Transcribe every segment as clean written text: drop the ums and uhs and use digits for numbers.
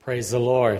Praise the Lord.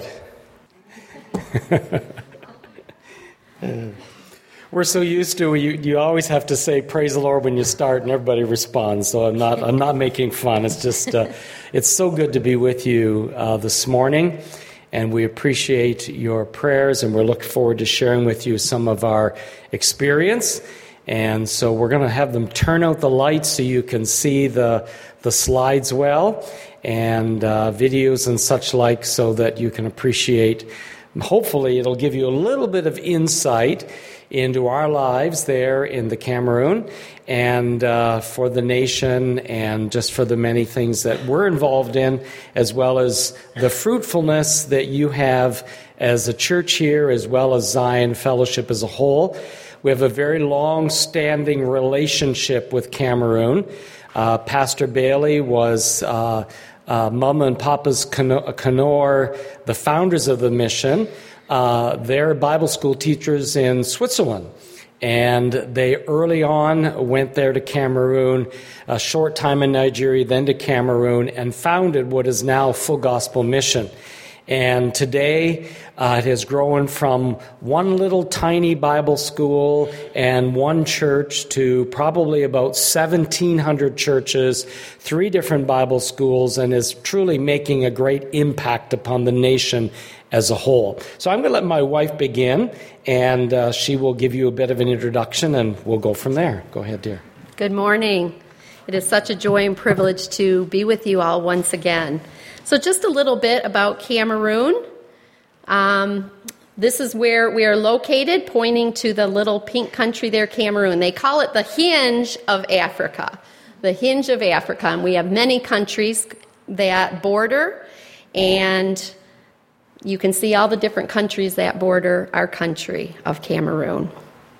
We're so used to you always have to say praise the Lord when you start and everybody responds. So I'm not making fun. It's just it's so good to be with you this morning, and we appreciate your prayers, and we're looking forward to sharing with you some of our experience. And so we're going to have them turn out the lights so you can see the slides well, and videos and such like, so that you can appreciate. Hopefully it'll give you a little bit of insight into our lives there in the Cameroon, and for the nation, and just for the many things that we're involved in, as well as the fruitfulness that you have as a church here, as well as Zion Fellowship as a whole. We have a very long-standing relationship with Cameroon. Pastor Bailey was Mama and Papa's Canor, the founders of the mission. They're Bible school teachers in Switzerland. And they early on went there to Cameroon, a short time in Nigeria, then to Cameroon, and founded what is now Full Gospel Mission. And today, it has grown from one little tiny Bible school and one church to probably about 1,700 churches, 3 different Bible schools, and is truly making a great impact upon the nation as a whole. So I'm going to let my wife begin, and she will give you a bit of an introduction, and we'll go from there. Go ahead, dear. Good morning. It is such a joy and privilege to be with you all once again. So just a little bit about Cameroon. This is where we are located, pointing to the little pink country there, Cameroon. They call it the hinge of Africa, the hinge of Africa. And we have many countries that border, and you can see all the different countries that border our country of Cameroon.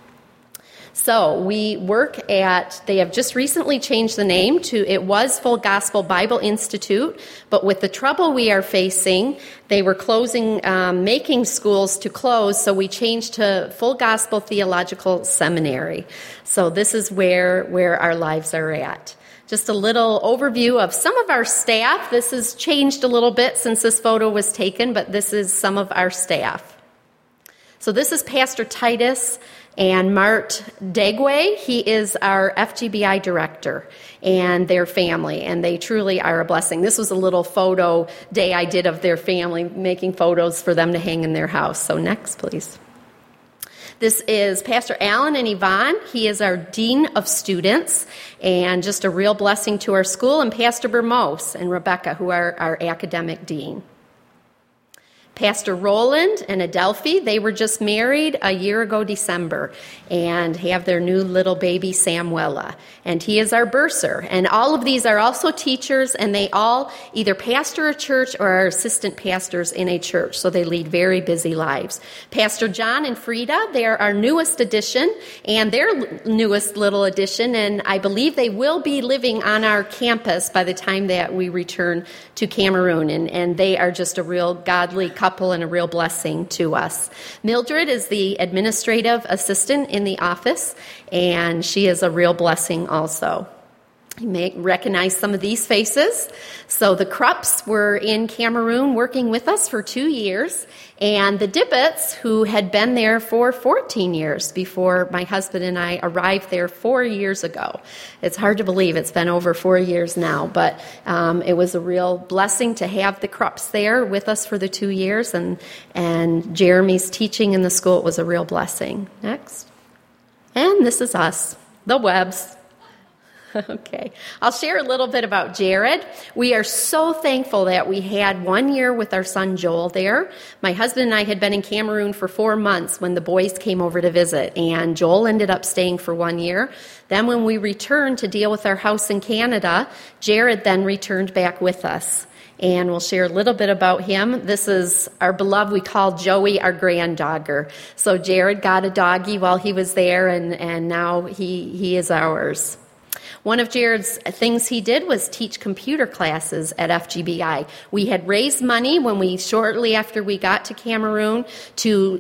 So we work at, they have just recently changed the name to, it was Full Gospel Bible Institute, but with the trouble we are facing, they were closing, making schools to close, so we changed to Full Gospel Theological Seminary. So this is where our lives are at. Just a little overview of some of our staff. This has changed a little bit since this photo was taken, but this is some of our staff. So this is Pastor Titus and Mart Degwe. He is our FGBI director, and their family, and they truly are a blessing. This was a little photo day I did of their family, making photos for them to hang in their house. So next, please. This is Pastor Alan and Yvonne. He is our Dean of Students, and just a real blessing to our school, and Pastor Bermos and Rebecca, who are our academic dean. Pastor Roland and Adelphi, they were just married a year ago December, and have their new little baby Samuela, and he is our bursar. And all of these are also teachers, and they all either pastor a church or are assistant pastors in a church, so they lead very busy lives. Pastor John and Frida, they are our newest addition, and their newest little addition, and I believe they will be living on our campus by the time that we return to Cameroon, and they are just a real godly couple and a real blessing to us. Mildred is the administrative assistant in the office, and she is a real blessing also. You may recognize some of these faces. So the Krupps were in Cameroon working with us for 2 years, and the Dibbets, who had been there for 14 years before my husband and I arrived there 4 years ago. It's hard to believe it's been over 4 years now, but it was a real blessing to have the Krupps there with us for the 2 years, and Jeremy's teaching in the school, it was a real blessing. Next. And this is us, the Webbs. Okay. I'll share a little bit about Jared. We are so thankful that we had 1 year with our son Joel there. My husband and I had been in Cameroon for 4 months when the boys came over to visit, and Joel ended up staying for 1 year. Then when we returned to deal with our house in Canada, Jared then returned back with us. And we'll share a little bit about him. This is our beloved, we call Joey our grand dogger. So Jared got a doggie while he was there, and now he is ours. One of Jared's things he did was teach computer classes at FGBI. We had raised money shortly after we got to Cameroon to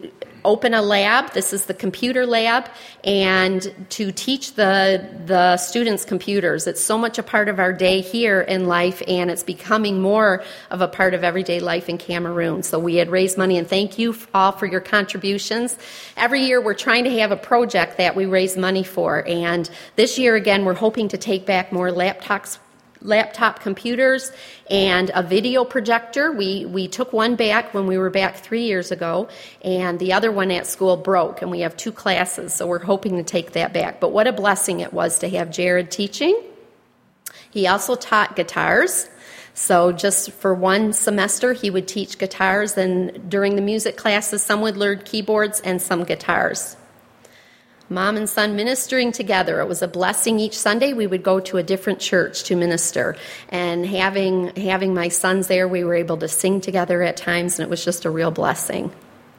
open a lab. This is the computer lab, and to teach the students computers. It's so much a part of our day here in life, and it's becoming more of a part of everyday life in Cameroon. So we had raised money, and thank you all for your contributions. Every year we're trying to have a project that we raise money for, and this year again we're hoping to take back more laptop computers and a video projector. We took one back when we were back 3 years ago, and the other one at school broke, and we have 2 classes, so we're hoping to take that back. But what a blessing it was to have Jared teaching. He also taught guitars. So just for one semester, he would teach guitars, and during the music classes, some would learn keyboards and some guitars. Mom and son ministering together. It was a blessing. Each Sunday we would go to a different church to minister. And having my sons there, we were able to sing together at times, and it was just a real blessing.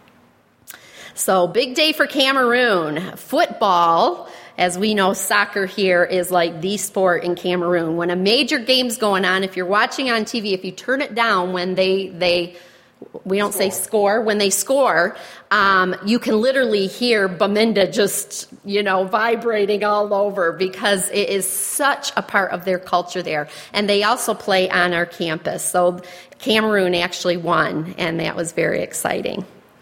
So big day for Cameroon. Football, as we know, soccer here is like the sport in Cameroon. When a major game's going on, if you're watching on TV, if you turn it down when we don't say score. When they score, you can literally hear Baminda just, vibrating all over because it is such a part of their culture there. And they also play on our campus. So Cameroon actually won, and that was very exciting.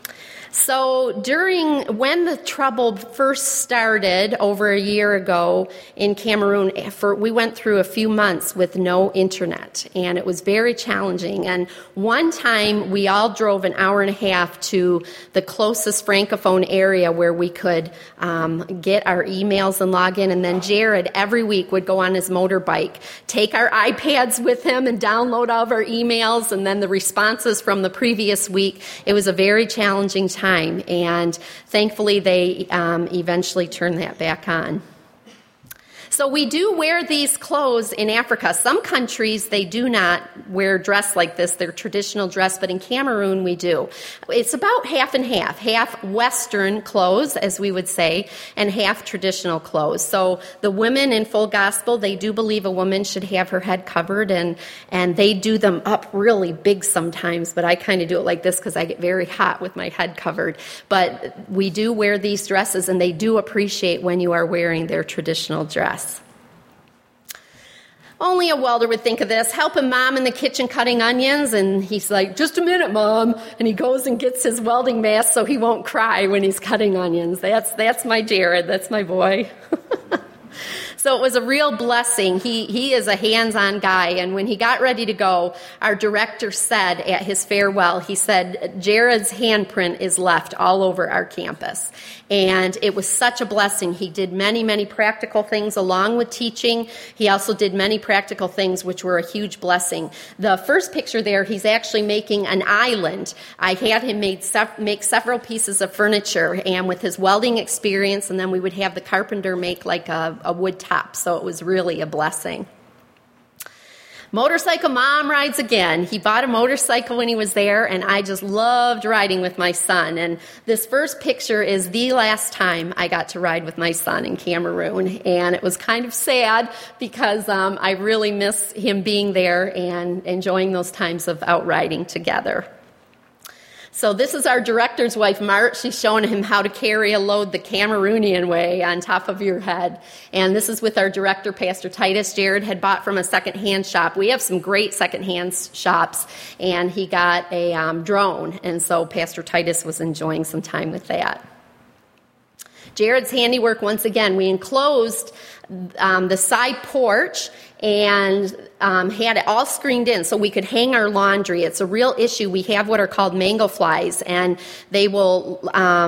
So when the trouble first started over a year ago in Cameroon, we went through a few months with no internet, and it was very challenging. And one time we all drove an hour and a half to the closest Francophone area where we could get our emails and log in. And then Jared every week would go on his motorbike, take our iPads with him and download all of our emails and then the responses from the previous week. It was a very challenging time. And thankfully they eventually turned that back on. So we do wear these clothes in Africa. Some countries, they do not wear dress like this, their traditional dress, but in Cameroon we do. It's about half and half Western clothes, as we would say, and half traditional clothes. So the women in Full Gospel, they do believe a woman should have her head covered, and they do them up really big sometimes, but I kind of do it like this because I get very hot with my head covered. But we do wear these dresses, and they do appreciate when you are wearing their traditional dress. Only a welder would think of this, helping Mom in the kitchen cutting onions, and he's like, "Just a minute, Mom," and he goes and gets his welding mask so he won't cry when he's cutting onions. That's my Jared, that's my boy. So it was a real blessing. He is a hands-on guy, and when he got ready to go, our director said at his farewell, he said, "Jared's handprint is left all over our campus." And it was such a blessing. He did many, many practical things along with teaching. He also did many practical things which were a huge blessing. The first picture there, he's actually making an island. I had him make several pieces of furniture, and with his welding experience, and then we would have the carpenter make like a wood top. So it was really a blessing. Motorcycle Mom rides again. He bought a motorcycle when he was there, and I just loved riding with my son. And this first picture is the last time I got to ride with my son in Cameroon. And it was kind of sad because I really miss him being there and enjoying those times of out riding together. So this is our director's wife, Mart. She's showing him how to carry a load the Cameroonian way on top of your head. And this is with our director, Pastor Titus. Jared had bought from a secondhand shop. We have some great secondhand shops, and he got a drone. And so Pastor Titus was enjoying some time with that. Jared's handiwork, once again, we enclosed the side porch and had it all screened in so we could hang our laundry. It's a real issue. We have what are called mango flies, and they will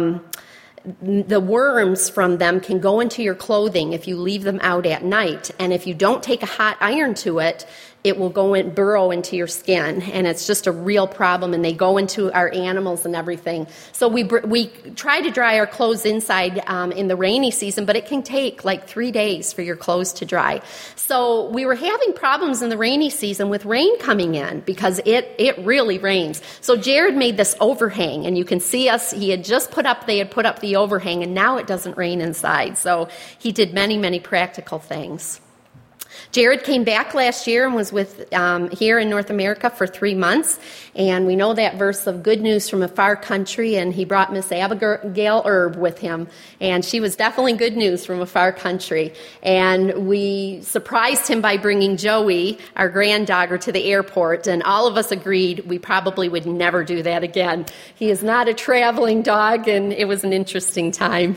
the worms from them can go into your clothing if you leave them out at night. And if you don't take a hot iron to it, it will go and burrow into your skin, and it's just a real problem, and they go into our animals and everything. So we try to dry our clothes inside in the rainy season, but it can take like 3 days for your clothes to dry. So we were having problems in the rainy season with rain coming in because it really rains. So Jared made this overhang, and you can see they had put up the overhang, and now it doesn't rain inside. So he did many, many practical things. Jared came back last year and was with here in North America for 3 months, and we know that verse of good news from a far country, and he brought Miss Abigail Erb with him, and she was definitely good news from a far country. And we surprised him by bringing Joey, our granddogger, to the airport, and all of us agreed we probably would never do that again. He is not a traveling dog, and it was an interesting time.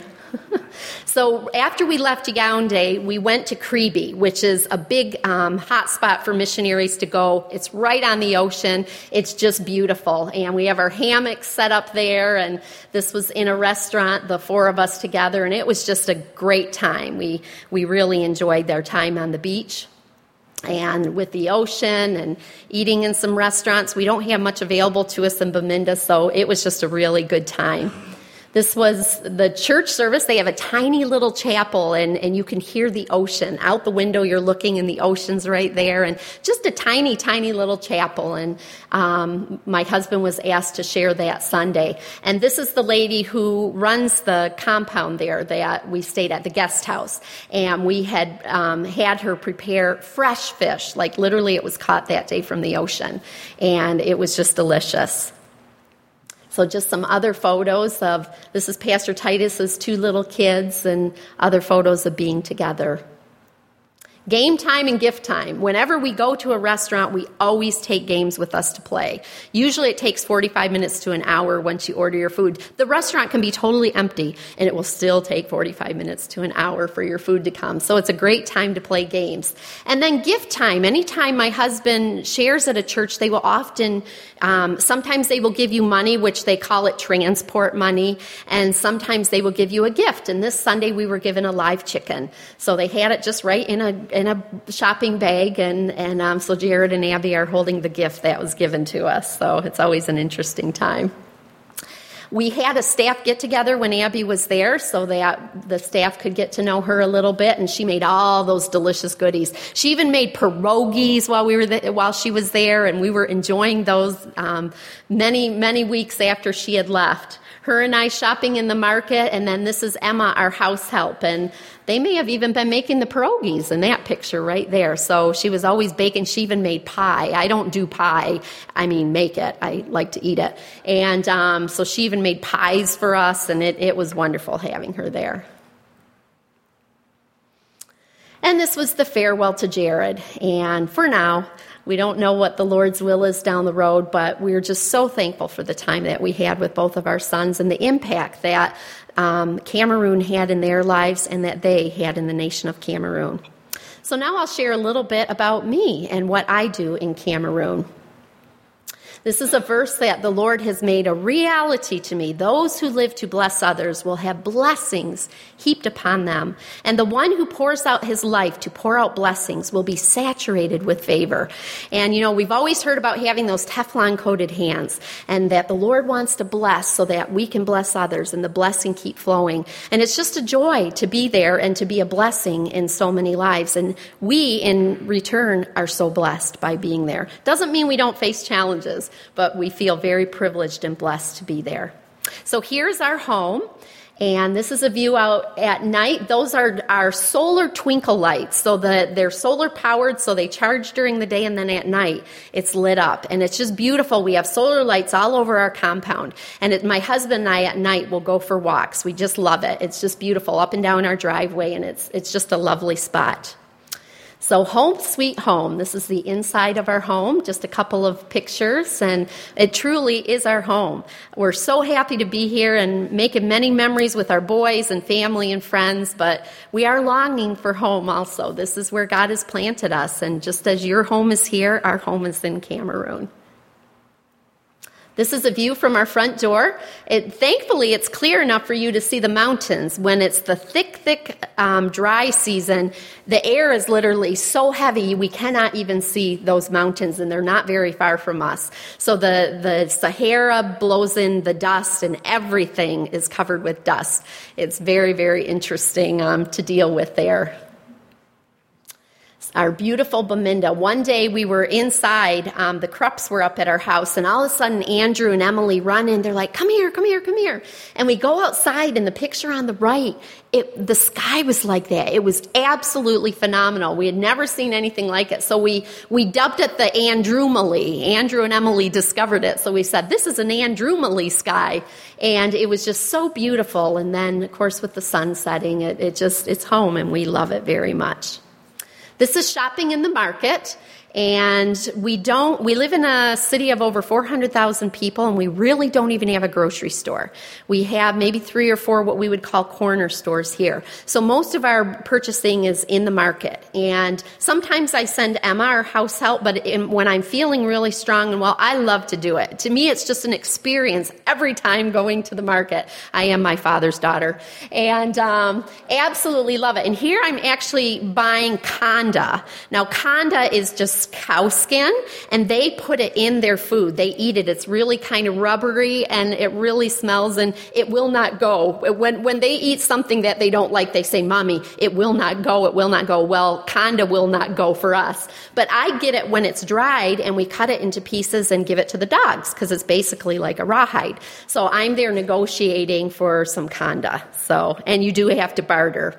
So after we left Yaoundé, we went to Kribi, which is a big hot spot for missionaries to go. It's right on the ocean. It's just beautiful. And we have our hammocks set up there, and this was in a restaurant, the 4 of us together, and it was just a great time. We really enjoyed our time on the beach and with the ocean and eating in some restaurants. We don't have much available to us in Bamenda, so it was just a really good time. This was the church service. They have a tiny little chapel, and you can hear the ocean. Out the window, you're looking, and the ocean's right there, and just a tiny, tiny little chapel. And my husband was asked to share that Sunday. And this is the lady who runs the compound there that we stayed at, the guest house. And we had had her prepare fresh fish, like literally it was caught that day from the ocean. And it was just delicious. So just some other photos of, this is Pastor Titus's 2 little kids, and other photos of being together. Game time and gift time. Whenever we go to a restaurant, we always take games with us to play. Usually it takes 45 minutes to an hour once you order your food. The restaurant can be totally empty, and it will still take 45 minutes to an hour for your food to come. So it's a great time to play games. And then gift time. Anytime my husband shares at a church, they will often, sometimes they will give you money, which they call it transport money, and sometimes they will give you a gift. And this Sunday we were given a live chicken. So they had it just right in a shopping bag, and so Jared and Abby are holding the gift that was given to us. So it's always an interesting time. We had a staff get-together when Abby was there so that the staff could get to know her a little bit, and she made all those delicious goodies. She even made pierogies while she was there, and we were enjoying those many, many weeks after she had left. Her and I shopping in the market, and then this is Emma, our house help, and they may have even been making the pierogies in that picture right there. So she was always baking. She even made pie. I don't do pie. I mean, make it. I like to eat it. And so she even made pies for us, and it was wonderful having her there. And this was the farewell to Jared. And for now, we don't know what the Lord's will is down the road, but we're just so thankful for the time that we had with both of our sons and the impact that Cameroon had in their lives and that they had in the nation of Cameroon. So now I'll share a little bit about me and what I do in Cameroon. This is a verse that the Lord has made a reality to me. Those who live to bless others will have blessings heaped upon them. And the one who pours out his life to pour out blessings will be saturated with favor. And, we've always heard about having those Teflon-coated hands, and that the Lord wants to bless so that we can bless others and the blessing keep flowing. And it's just a joy to be there and to be a blessing in so many lives. And we, in return, are so blessed by being there. Doesn't mean we don't face challenges, but we feel very privileged and blessed to be there. So here's our home, and this is a view out at night. Those are our solar twinkle lights. So they're solar powered, so they charge during the day, and then at night it's lit up. And it's just beautiful. We have solar lights all over our compound. And my husband and I at night will go for walks. We just love it. It's just beautiful up and down our driveway, and it's just a lovely spot. So home sweet home. This is the inside of our home, just a couple of pictures, and it truly is our home. We're so happy to be here and making many memories with our boys and family and friends, but we are longing for home also. This is where God has planted us, and just as your home is here, our home is in Cameroon. This is a view from our front door. Thankfully, it's clear enough for you to see the mountains. When it's the thick, dry season, the air is literally so heavy we cannot even see those mountains, and they're not very far from us. So the Sahara blows in the dust, and everything is covered with dust. It's very, very interesting to deal with there. our beautiful Belinda. One day we were inside, the Krupps were up at our house, and all of a sudden Andrew and Emily run in. They're like, come here, come here, come here. And we go outside, and the picture on the right, the sky was like that. It was absolutely phenomenal. We had never seen anything like it. So we dubbed it the Andrewmaly. Andrew and Emily discovered it. So we said, this is an Andrewmaly sky. And it was just so beautiful. And then, of course, with the sun setting, it's home, and we love it very much. This is shopping in the market, and we live in a city of over 400,000 people, and we really don't even have a grocery store. We have maybe 3 or 4 what we would call corner stores here. So most of our purchasing is in the market, and sometimes I send Emma, our house help, but when I'm feeling really strong and well, I love to do it. To me, it's just an experience every time going to the market. I am my father's daughter, and absolutely love it. And here I'm actually buying Kanda. Now, Kanda is just cow skin, and they put it in their food. They eat it. It's really kind of rubbery, and it really smells, and it will not go. When they eat something that they don't like, they say, Mommy, it will not go, it will not go. Well, Kanda will not go for us. But I get it when it's dried, and we cut it into pieces and give it to the dogs, because it's basically like a rawhide. So I'm there negotiating for some Kanda. And you do have to barter.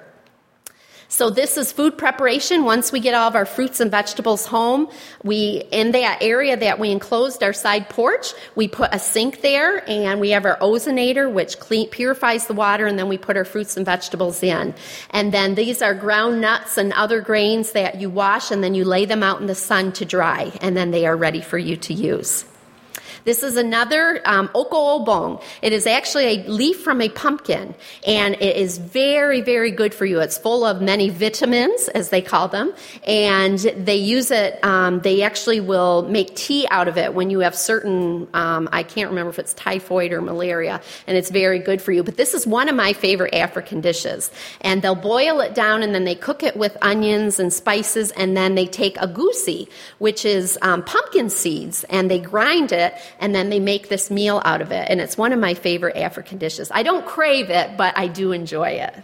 So this is food preparation. Once we get all of our fruits and vegetables home, in that area that we enclosed our side porch, we put a sink there, and we have our ozonator, which purifies the water, and then we put our fruits and vegetables in. And then these are ground nuts and other grains that you wash, and then you lay them out in the sun to dry, and then they are ready for you to use. This is another oko-obong. It is actually a leaf from a pumpkin, and it is very, very good for you. It's full of many vitamins, as they call them, and they use it, they actually will make tea out of it when you have certain, I can't remember if it's typhoid or malaria, and it's very good for you. But this is one of my favorite African dishes, and they'll boil it down, and then they cook it with onions and spices, and then they take agusi, which is pumpkin seeds, and they grind it, and then they make this meal out of it. And it's one of my favorite African dishes. I don't crave it, but I do enjoy it.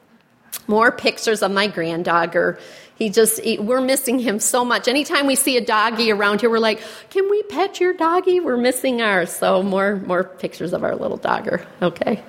More pictures of my granddogger. We're missing him so much. Anytime we see a doggy around here, we're like, can we pet your doggy? We're missing ours. So more pictures of our little dogger. Okay.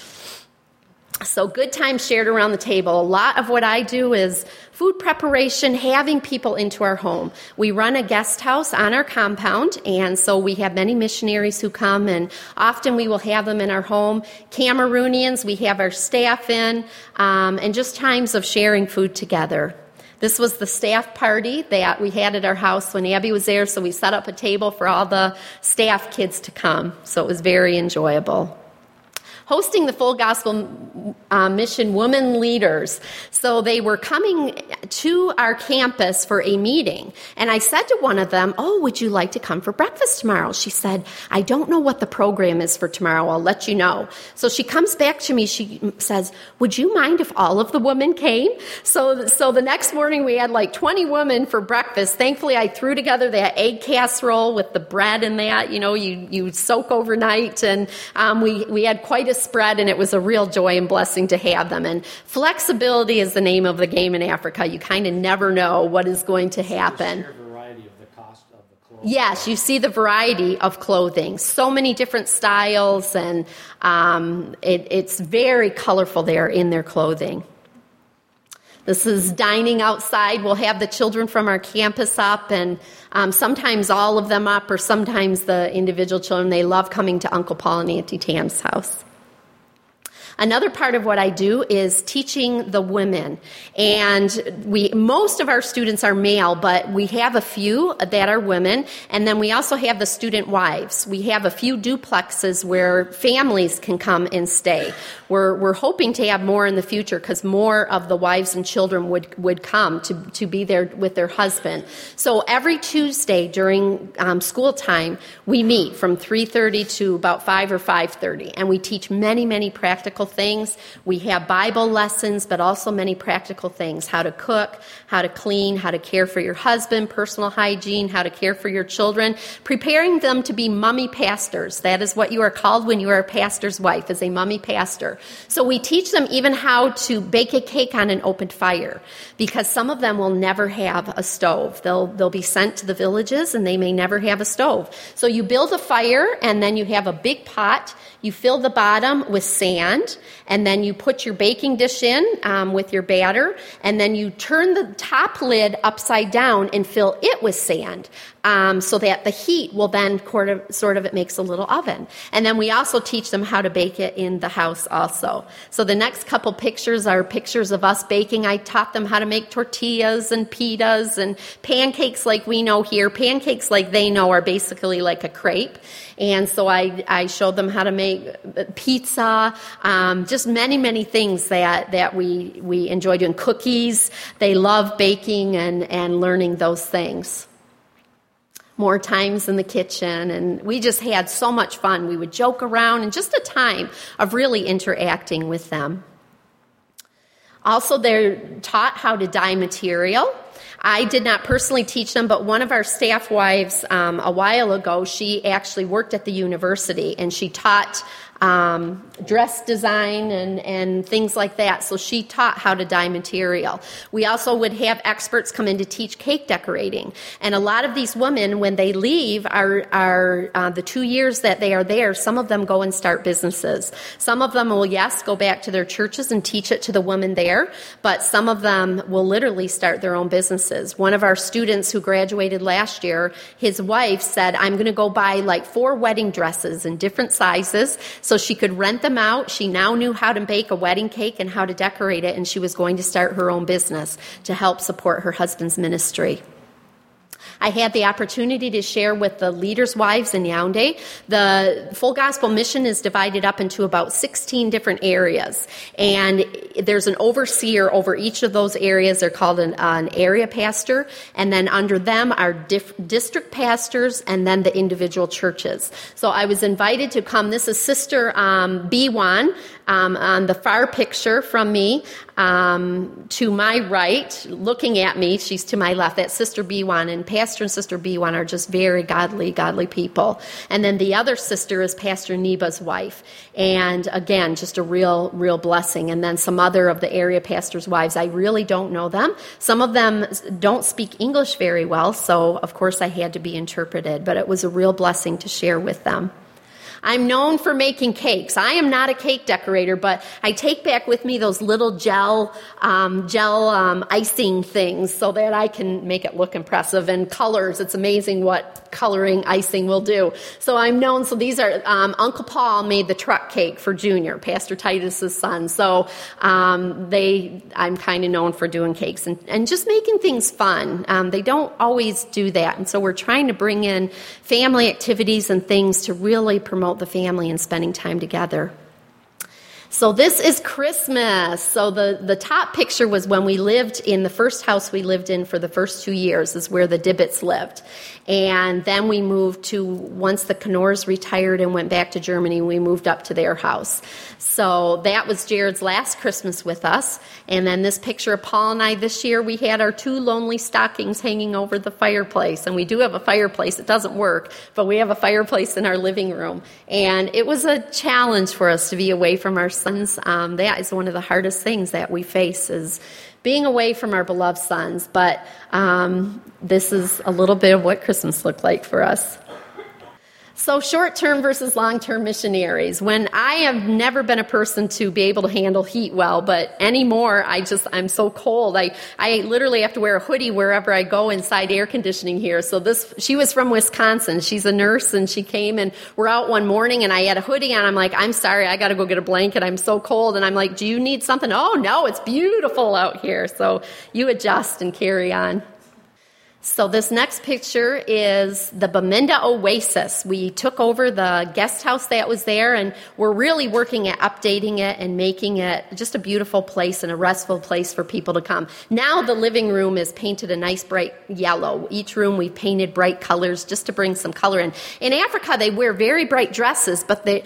So good times shared around the table. A lot of what I do is food preparation, having people into our home. We run a guest house on our compound, and so we have many missionaries who come, and often we will have them in our home. Cameroonians, we have our staff in, and just times of sharing food together. This was the staff party that we had at our house when Abby was there, so we set up a table for all the staff kids to come. So it was very enjoyable. Hosting the Full Gospel Mission women leaders. So they were coming to our campus for a meeting. And I said to one of them, would you like to come for breakfast tomorrow? She said, I don't know what the program is for tomorrow. I'll let you know. So she comes back to me. She says, would you mind if all of the women came? So the next morning we had like 20 women for breakfast. Thankfully, I threw together that egg casserole with the bread in that. You soak overnight. And we had quite a spread, and it was a real joy and blessing to have them. And flexibility is the name of the game in Africa. You kind of never know what is going to happen. Variety of the cost of the clothing. Yes, you see the variety of clothing. So many different styles, and it's very colorful there in their clothing. This is dining outside. We'll have the children from our campus up, and sometimes all of them up, or sometimes the individual children. They love coming to Uncle Paul and Auntie Tam's house. Another part of what I do is teaching the women. And most of our students are male, but we have a few that are women. And then we also have the student wives. We have a few duplexes where families can come and stay. We're hoping to have more in the future because more of the wives and children would come to be there with their husband. So every Tuesday during school time, we meet from 3:30 to about 5 or 5:30. And we teach many, many practical things. We have Bible lessons, but also many practical things: how to cook, how to clean, how to care for your husband, personal hygiene, how to care for your children, preparing them to be mummy pastors. That is what you are called when you are a pastor's wife, as a mummy pastor. So we teach them even how to bake a cake on an open fire, because some of them will never have a stove. They'll be sent to the villages and they may never have a stove. So you build a fire, and then you have a big pot. You fill the bottom with sand, and then you put your baking dish in with your batter, and then you turn the top lid upside down and fill it with sand, so that the heat will then it makes a little oven. And then we also teach them how to bake it in the house also. So the next couple pictures are pictures of us baking. I taught them how to make tortillas and pitas and pancakes like we know here. Pancakes like they know are basically like a crepe. And so I showed them how to make pizza, just many, many things that we enjoy doing. Cookies. They love baking and learning those things. More times in the kitchen, and we just had so much fun. We would joke around, and just a time of really interacting with them. Also, they're taught how to dye material. I did not personally teach them, but one of our staff wives a while ago, she actually worked at the university, and she taught dress design and things like that. So she taught how to dye material. We also would have experts come in to teach cake decorating. And a lot of these women, when they leave are the 2 years that they are there, some of them go and start businesses. Some of them will, yes, go back to their churches and teach it to the women there, but some of them will literally start their own businesses. One of our students who graduated last year, his wife said, I'm going to go buy like 4 wedding dresses in different sizes so she could rent them out. She now knew how to bake a wedding cake and how to decorate it, and she was going to start her own business to help support her husband's ministry. I had the opportunity to share with the leaders' wives in Yaoundé. The Full Gospel Mission is divided up into about 16 different areas, and there's an overseer over each of those areas. They're called an area pastor, and then under them are district pastors, and then the individual churches. So I was invited to come. This is Sister Biwan on the far picture from me. To my right, looking at me, she's to my left. That's Sister Biwan, and Pastor and Sister Biwan are just very godly people. And then the other sister is Pastor Neba's wife, and again, just a real blessing. And then some other of the area pastors' wives, I really don't know them. Some of them don't speak English very well, so of course I had to be interpreted, but it was a real blessing to share with them. I'm known for making cakes. I am not a cake decorator, but I take back with me those little gel icing things so that I can make it look impressive. And colors, it's amazing what coloring icing will do. So I'm known. So these are Uncle Paul made the truck cake for Junior, Pastor Titus's son. So I'm kind of known for doing cakes and just making things fun. They don't always do that, and so we're trying to bring in family activities and things to really promote the family and spending time together. So this is Christmas. So the top picture was when we lived in the first house we lived in for the first 2 years, is where the Dibbets lived. And then we moved to, once the Knorrs retired and went back to Germany, we moved up to their house. So that was Jared's last Christmas with us. And then this picture of Paul and I this year, we had our 2 lonely stockings hanging over the fireplace. And we do have a fireplace. It doesn't work, but we have a fireplace in our living room. And it was a challenge for us to be away from our sons. That is one of the hardest things that we face, is being away from our beloved sons. But this is a little bit of what Christmas looked like for us. So short-term versus long-term missionaries. When I have never been a person to be able to handle heat well, but anymore, I'm so cold. I literally have to wear a hoodie wherever I go inside air conditioning here. So she was from Wisconsin. She's a nurse, and she came, and we're out one morning, and I had a hoodie on. I'm like, I'm sorry, I got to go get a blanket. I'm so cold. And I'm like, do you need something? Oh, no, it's beautiful out here. So you adjust and carry on. So this next picture is the Bamenda Oasis. We took over the guest house that was there, and we're really working at updating it and making it just a beautiful place and a restful place for people to come. Now the living room is painted a nice bright yellow. Each room we painted bright colors just to bring some color in. In Africa, they wear very bright dresses, but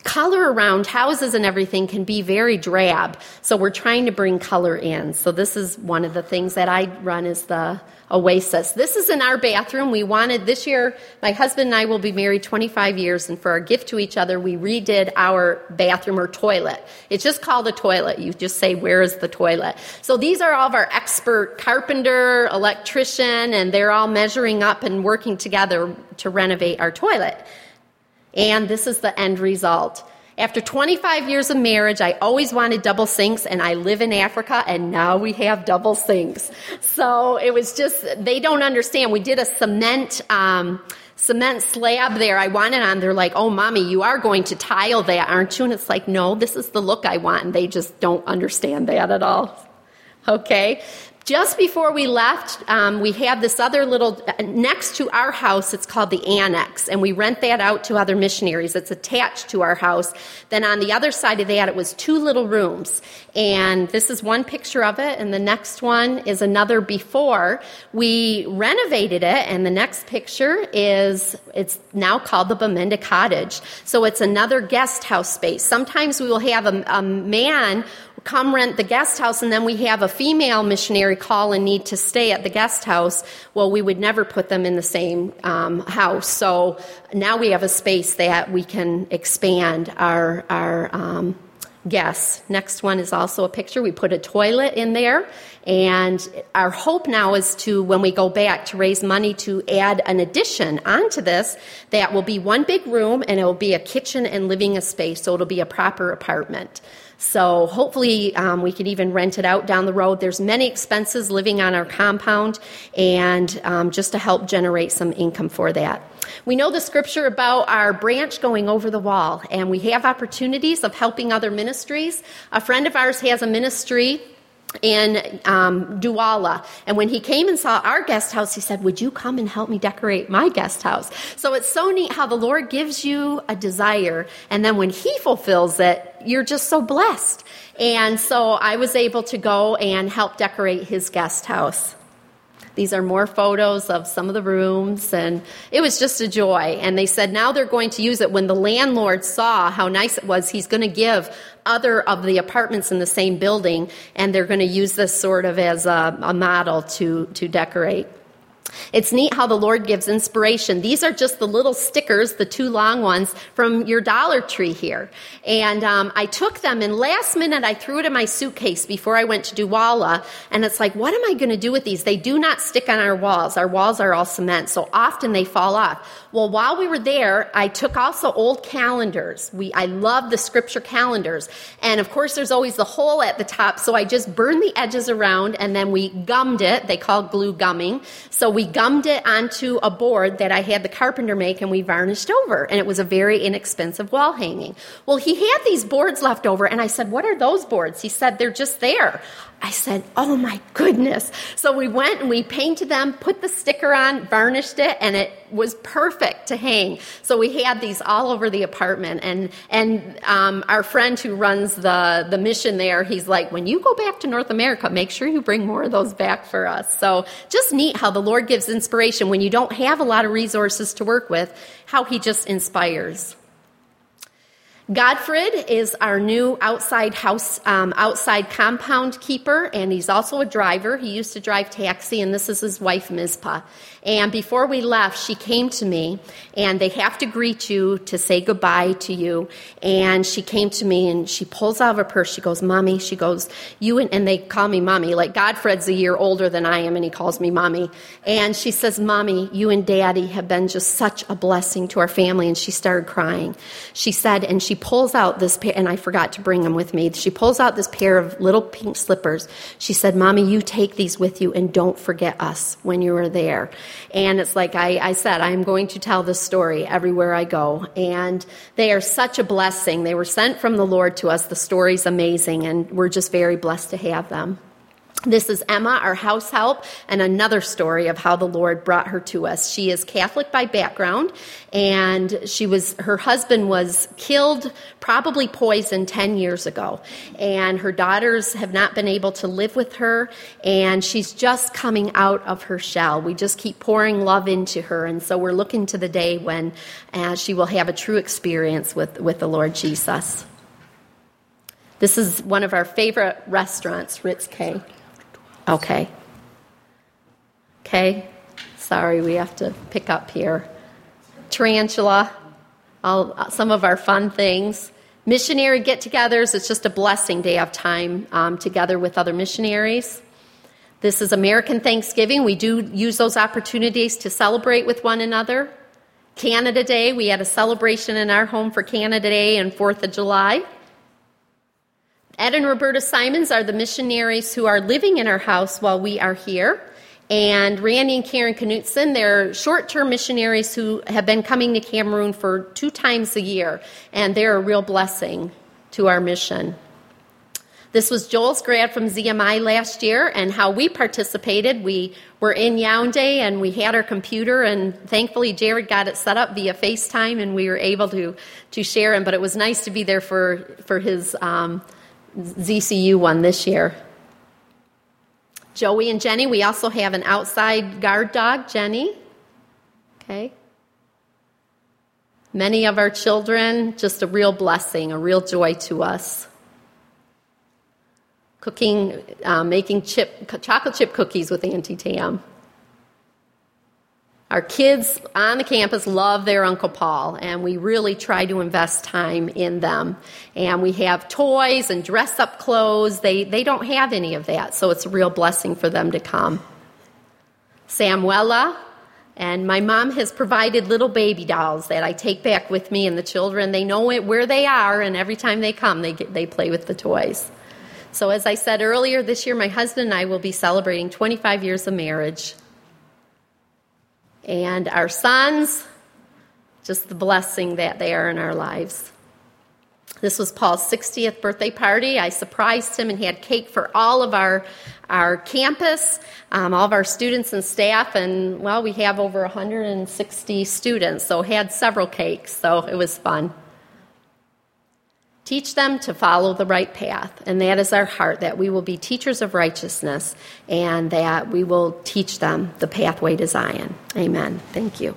color around houses and everything can be very drab. So we're trying to bring color in. So this is one of the things that I run is the Oasis. This is in our bathroom. We wanted this year, my husband and I will be married 25 years, and for our gift to each other, we redid our bathroom or toilet. It's just called a toilet. You just say, where is the toilet? So these are all of our expert carpenter, electrician, and they're all measuring up and working together to renovate our toilet. And this is the end result. After 25 years of marriage, I always wanted double sinks, and I live in Africa, and now we have double sinks. So it was just, they don't understand. We did a cement slab there. I wanted on. They're like, oh, Mommy, you are going to tile that, aren't you? And it's like, no, this is the look I want. And they just don't understand that at all. Okay. Just before we left, we have this other little, next to our house, it's called the Annex, and we rent that out to other missionaries. It's attached to our house. Then on the other side of that, it was 2 little rooms. And this is one picture of it, and the next one is another before. We renovated it, and the next picture is, it's now called the Bamenda Cottage. So it's another guest house space. Sometimes we will have a man come rent the guest house, and then we have a female missionary call and need to stay at the guest house. Well, we would never put them in the same house. So now we have a space that we can expand our guests. Next one is also a picture. We put a toilet in there, and our hope now is to, when we go back, to raise money to add an addition onto this that will be one big room, and it will be a kitchen and living space, so it'll be a proper apartment. So hopefully we can even rent it out down the road. There's many expenses living on our compound, and just to help generate some income for that. We know the scripture about our branch going over the wall, and we have opportunities of helping other ministries. A friend of ours has a ministry in Douala, and when he came and saw our guest house, he said, would you come and help me decorate my guest house? So it's so neat how the Lord gives you a desire, and then when he fulfills it, you're just so blessed. And so I was able to go and help decorate his guest house. These are more photos of some of the rooms, and it was just a joy. And they said now they're going to use it. When the landlord saw how nice it was, he's going to give other of the apartments in the same building, and they're going to use this sort of as a model to decorate. It's neat how the Lord gives inspiration. These are just the little stickers, the 2 long ones, from your Dollar Tree here. And I took them, and last minute I threw it in my suitcase before I went to Douala. And it's like, what am I going to do with these? They do not stick on our walls. Our walls are all cement, so often they fall off. Well, while we were there, I took also old calendars. I love the scripture calendars. And of course, there's always the hole at the top, so I just burned the edges around, and then we gummed it. They call it glue gumming. So we gummed it onto a board that I had the carpenter make, and we varnished over. And it was a very inexpensive wall hanging. Well, he had these boards left over, and I said, what are those boards? He said, they're just there. I said, oh my goodness. So we went and we painted them, put the sticker on, varnished it, and it was perfect to hang. So we had these all over the apartment. And our friend who runs the mission there, he's like, when you go back to North America, make sure you bring more of those back for us. So just neat how the Lord gives inspiration when you don't have a lot of resources to work with, how he just inspires. Godfred is our new outside compound keeper, and he's also a driver. He used to drive taxi, and this is his wife, Mizpah. And before we left, she came to me, and they have to greet you to say goodbye to you. And she came to me, and she pulls out of her purse. She goes, Mommy, she goes, and they call me Mommy. Like Godfred's a year older than I am, and he calls me Mommy. And she says, Mommy, you and Daddy have been just such a blessing to our family. And she started crying. She said, and she pulls out this pair, and I forgot to bring them with me. She pulls out this pair of little pink slippers. She said, Mommy, you take these with you, and don't forget us when you are there. And it's like I said, I'm going to tell this story everywhere I go. And they are such a blessing. They were sent from the Lord to us. The story's amazing, and we're just very blessed to have them. This is Emma, our house help, and another story of how the Lord brought her to us. She is Catholic by background, and her husband was killed, probably poisoned 10 years ago. And her daughters have not been able to live with her, and she's just coming out of her shell. We just keep pouring love into her, and so we're looking to the day when she will have a true experience with the Lord Jesus. This is one of our favorite restaurants, Ritz K. Okay. Sorry, we have to pick up here. Tarantula, some of our fun things. Missionary get-togethers. It's just a blessing to have time together with other missionaries. This is American Thanksgiving. We do use those opportunities to celebrate with one another. Canada Day. We had a celebration in our home for Canada Day and 4th of July. Ed and Roberta Simons are the missionaries who are living in our house while we are here. And Randy and Karen Knutson, they're short-term missionaries who have been coming to Cameroon for 2 times a year. And they're a real blessing to our mission. This was Joel's grad from ZMI last year, and how we participated. We were in Yaoundé, and we had our computer, and thankfully Jared got it set up via FaceTime, and we were able to share him. But it was nice to be there for his ZCU one this year. Joey and Jenny, we also have an outside guard dog, Jenny. Many of our children, just a real blessing, a real joy to us. Cooking, making chocolate chip cookies with Auntie Tam. Our kids on the campus love their Uncle Paul, and we really try to invest time in them. And we have toys and dress-up clothes. They don't have any of that, so it's a real blessing for them to come. Samuela, and my mom has provided little baby dolls that I take back with me, and the children, they know where they are, and every time they come, they play with the toys. So as I said earlier, this year my husband and I will be celebrating 25 years of marriage. And our sons, just the blessing that they are in our lives. This was Paul's 60th birthday party. I surprised him and had cake for all of our campus, all of our students and staff. And, well, we have over 160 students, so had several cakes, so it was fun. Teach them to follow the right path, and that is our heart, that we will be teachers of righteousness and that we will teach them the pathway to Zion. Amen. Thank you.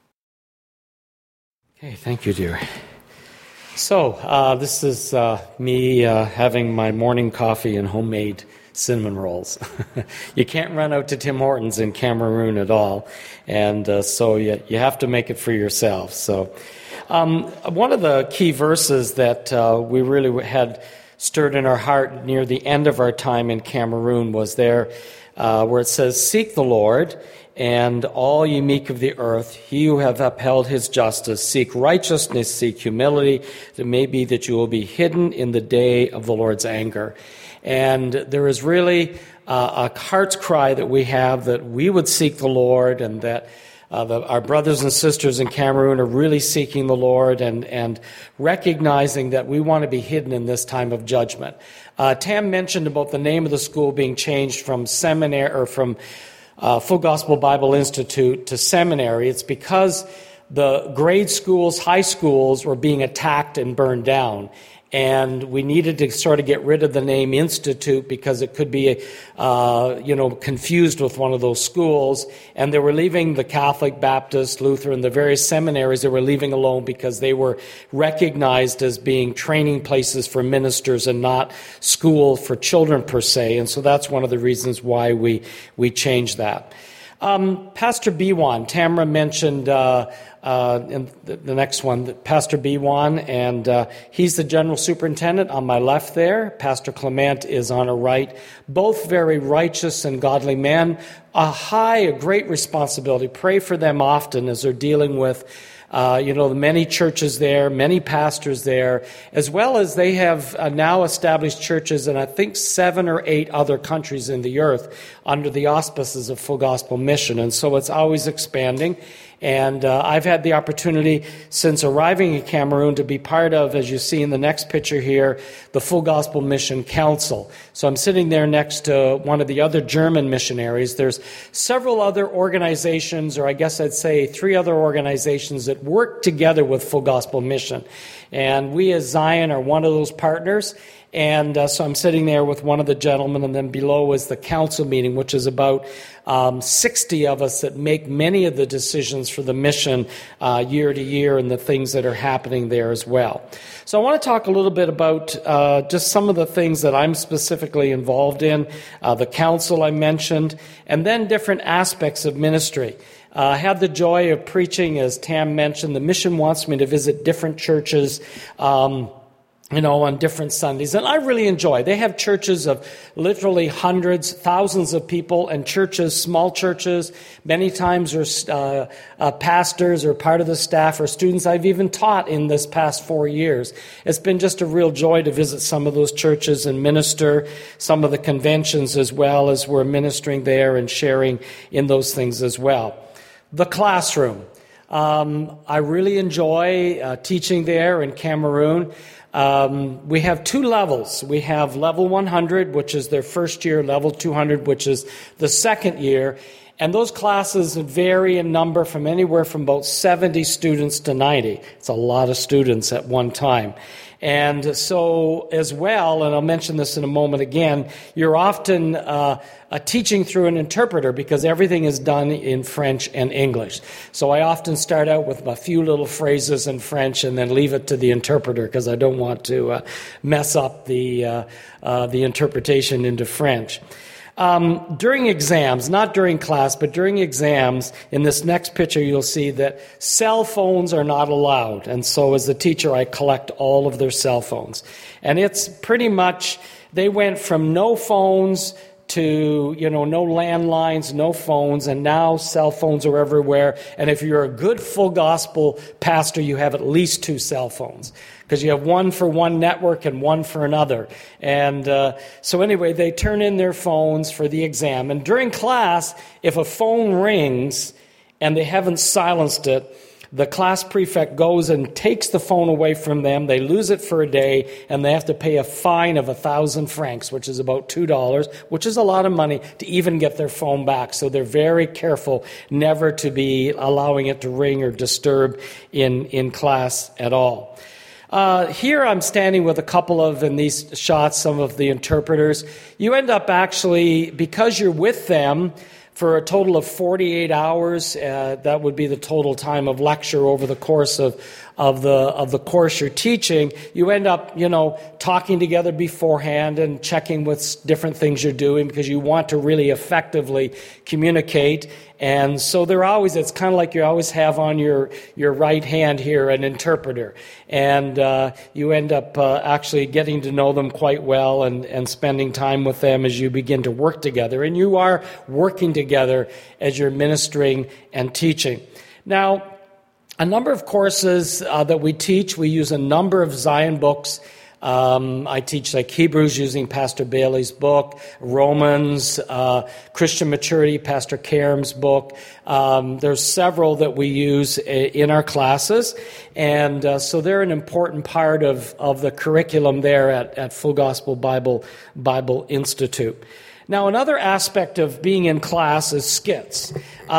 Okay, thank you, dear. So this is me having my morning coffee and homemade cinnamon rolls. You can't run out to Tim Hortons in Cameroon at all, and so you have to make it for yourself. So one of the key verses that we really had stirred in our heart near the end of our time in Cameroon was there where it says, "Seek the Lord, and all ye meek of the earth, he who have upheld his justice, seek righteousness, seek humility, it may be that you will be hidden in the day of the Lord's anger." And there is really a heart's cry that we have that we would seek the Lord, and that our brothers and sisters in Cameroon are really seeking the Lord and recognizing that we want to be hidden in this time of judgment. Tam mentioned about the name of the school being changed from seminary or from Full Gospel Bible Institute to seminary. It's because the grade schools, high schools were being attacked and burned down. And we needed to sort of get rid of the name Institute because it could be, confused with one of those schools. And they were leaving the Catholic, Baptist, Lutheran, the various seminaries they were leaving alone because they were recognized as being training places for ministers and not school for children per se. And so that's one of the reasons why we changed that. Pastor Biwan, Tamara mentioned in the next one, Pastor Biwan, and he's the general superintendent on my left there. Pastor Clement is on our right. Both very righteous and godly men. A great responsibility. Pray for them often as they're dealing with the many churches there, many pastors there, as well as they have now established churches in, I think, 7 or 8 other countries in the earth under the auspices of Full Gospel Mission. And so it's always expanding. And I've had the opportunity since arriving in Cameroon to be part of, as you see in the next picture here, the Full Gospel Mission Council. So I'm sitting there next to one of the other German missionaries. There's several other organizations, or I guess I'd say 3 other organizations that work together with Full Gospel Mission. And we as Zion are one of those partners. And so I'm sitting there with one of the gentlemen, and then below is the council meeting, which is about 60 of us that make many of the decisions for the mission year to year and the things that are happening there as well. So I want to talk a little bit about just some of the things that I'm specifically involved in, the council I mentioned, and then different aspects of ministry. I had the joy of preaching, as Tam mentioned. The mission wants me to visit different churches, on different Sundays. And I really enjoy. They have churches of literally hundreds, thousands of people, and churches, small churches, many times are pastors or part of the staff or students I've even taught in this past 4 years. It's been just a real joy to visit some of those churches and minister some of the conventions as well as we're ministering there and sharing in those things as well. The classroom. I really enjoy teaching there in Cameroon. We have 2 levels. We have level 100, which is their first year, level 200, which is the second year. And those classes vary in number from anywhere from about 70 students to 90. It's a lot of students at one time. And so as well, and I'll mention this in a moment again, you're often teaching through an interpreter because everything is done in French and English. So I often start out with a few little phrases in French and then leave it to the interpreter because I don't want to mess up the interpretation into French. During exams, not during class, but during exams, in this next picture you'll see that cell phones are not allowed. And so as the teacher, I collect all of their cell phones. And it's pretty much, they went from no phones to, no landlines, no phones, and now cell phones are everywhere. And if you're a good full gospel pastor, you have at least 2 cell phones, because you have one for one network and one for another. And so anyway, they turn in their phones for the exam. And during class, if a phone rings and they haven't silenced it, the class prefect goes and takes the phone away from them. They lose it for a day, and they have to pay a fine of 1,000 francs, which is about $2, which is a lot of money, to even get their phone back. So they're very careful never to be allowing it to ring or disturb in class at all. Here I'm standing with a couple of, in these shots, some of the interpreters. You end up actually, because you're with them for a total of 48 hours, that would be the total time of lecture over the course of the course you're teaching. You end up, talking together beforehand and checking with different things you're doing because you want to really effectively communicate. And so it's kind of like you always have on your right hand here an interpreter. And you end up actually getting to know them quite well and spending time with them as you begin to work together. And you are working together as you're ministering and teaching. Now, a number of courses that we teach, we use a number of Zion books. I teach like Hebrews using Pastor Bailey's book, Romans, Christian Maturity, Pastor Karam's book. There's several that we use in our classes, and so they're an important part of the curriculum there at Full Gospel Bible Institute. Now, another aspect of being in class is skits.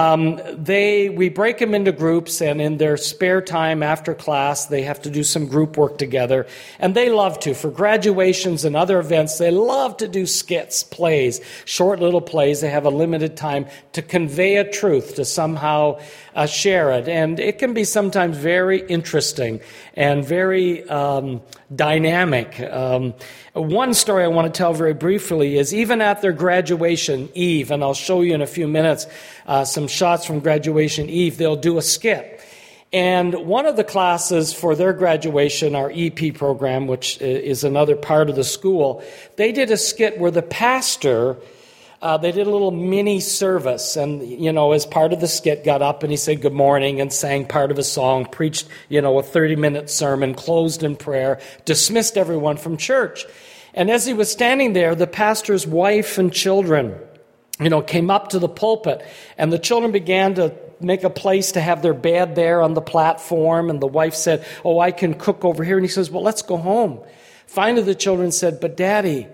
We break them into groups, and in their spare time after class, they have to do some group work together, and they love to. For graduations and other events, they love to do skits, plays, short little plays. They have a limited time to convey a truth, to somehow share it, and it can be sometimes very interesting and very dynamic. One story I want to tell very briefly is even at their graduation eve, and I'll show you in a few minutes some shots from graduation eve, they'll do a skit. And one of the classes for their graduation, our EP program, which is another part of the school, they did a skit where the pastor, they did a little mini service, and, as part of the skit, got up and he said good morning and sang part of a song, preached, a 30-minute sermon, closed in prayer, dismissed everyone from church. And as he was standing there, the pastor's wife and children, came up to the pulpit, and the children began to make a place to have their bed there on the platform. And the wife said, oh, I can cook over here. And he says, well, let's go home. Finally, the children said, but Daddy,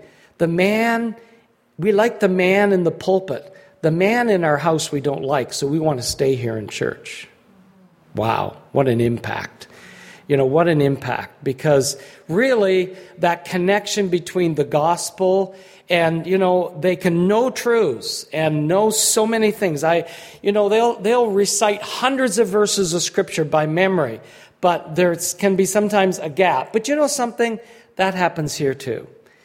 we like the man in the pulpit. The man in our house we don't like, so we want to stay here in church. Wow, what an impact. What an impact. Because really, that connection between the gospel and, they can know truths and know so many things. They'll recite hundreds of verses of Scripture by memory, but there can be sometimes a gap. But something? That happens here too.